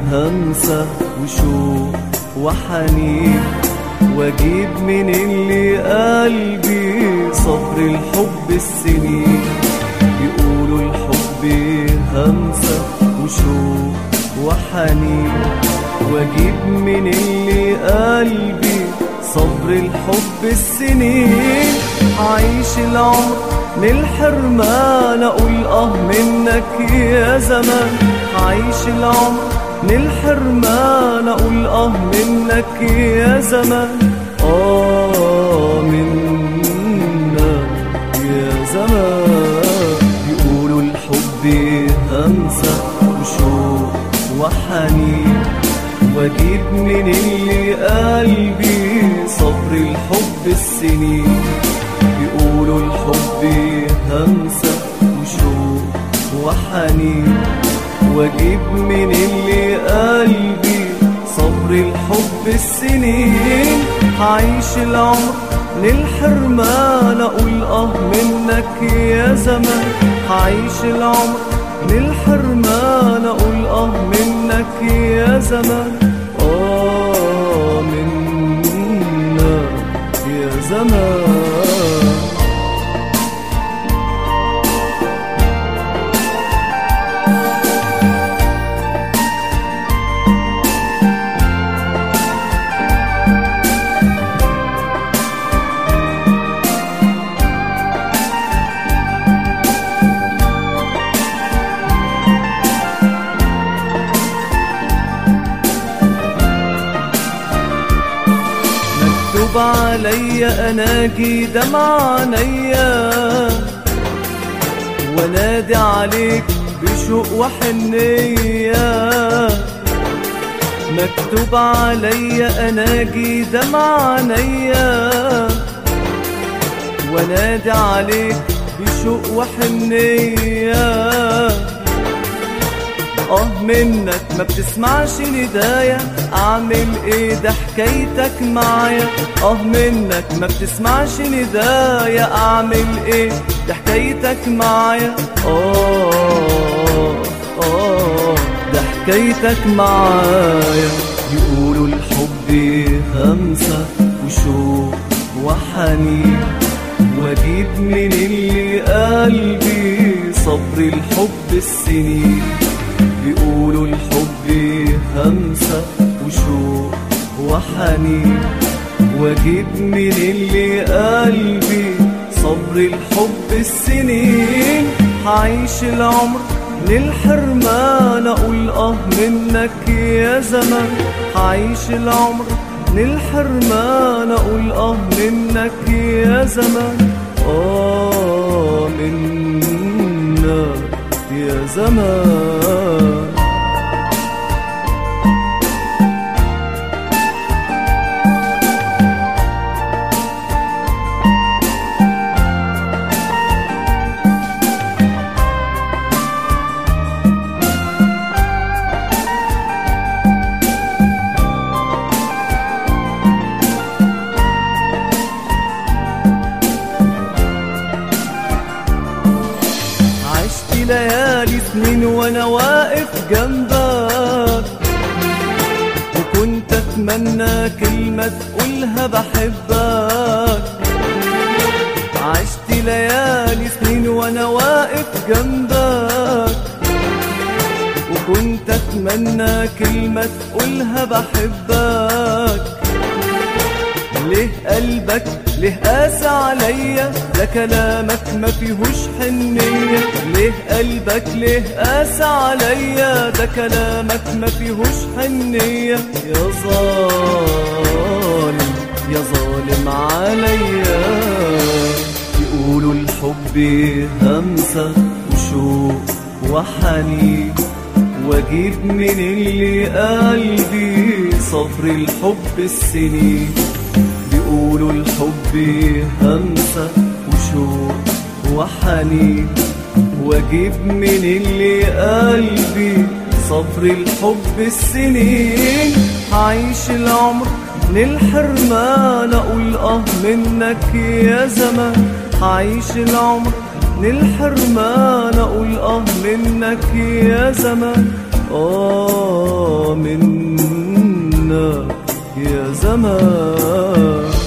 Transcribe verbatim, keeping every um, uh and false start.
همسة وشوق وحنين، واجيب من اللي قلبي صبر الحب السنين. يقولوا الحب همسة وشوق وحنين، واجيب من اللي قلبي صبر الحب السنين. عايش العمر للحرمان، اقول اه منك يا زمان. عايش العمر للحرمان، اقول اه منك يا زمان. اه منك يا زمان. يقولوا الحب همسة وشوق وحنين، واجيب من اللي قلبي صبر الحب السنين. يقولوا الحب همسة وشوق وحنين، واجيب من اللي قلبي صبر الحب السنين. عايش العمر للحرمان، اقول اه منك يا زمان. عايش العمر للحرمان، اقول اه منك يا زمان. اه منك يا زمان. مكتوب عليا اناجي دمع عينيا، ونادي عليك بشوق وحنية. مكتوب عليا اناجي دمع عينيا، ونادي عليك بشوق وحنية. اه منك ما بتسمعش ندايا، اعمل ايه ده حكايتك معايا. اه منك ما بتسمعش ندايا، اعمل ايه ده حكايتك معايا. اه اه ده حكايتك معايا. يقولوا الحب همسة وشوق وحنين، واجيب من اللي قلبي صبر الحب السنين. بيقولوا الحب همسة وشوق وحنين، واجيب من اللي قلبي صبر الحب السنين. عايش العمر للحرمان، اقول اه منك يا زمان. عايش العمر للحرمان، اقول اه منك يا زمان. اه منك يا زمان. ليالي سنين وانا واقف جنبك، وكنت اتمنى كلمة تقولها بحبك. عشت ليالي سنين وانا واقف جنبك، وكنت اتمنى كلمة تقولها بحبك. ليه قلبك ليه قاسى عليا، ده كلامك ما فيهوش حنية. ليه قلبك ليه قاسى عليا، ده كلامك ما فيهوش حنية. يا ظالم يا ظالم عليا. يقولوا الحب همسة وشوق وحنين، واجيب من اللي قلبي صبر الحب السنين. بيقولوا الحب همسة وشوق وحنين، واجيب من اللي قلبي صبر الحب السنين. عايش العمر للحرمان، اقول اه منك يا زمان. عايش العمر للحرمان اقول اه منك يا زمان، اه منك يا زمان.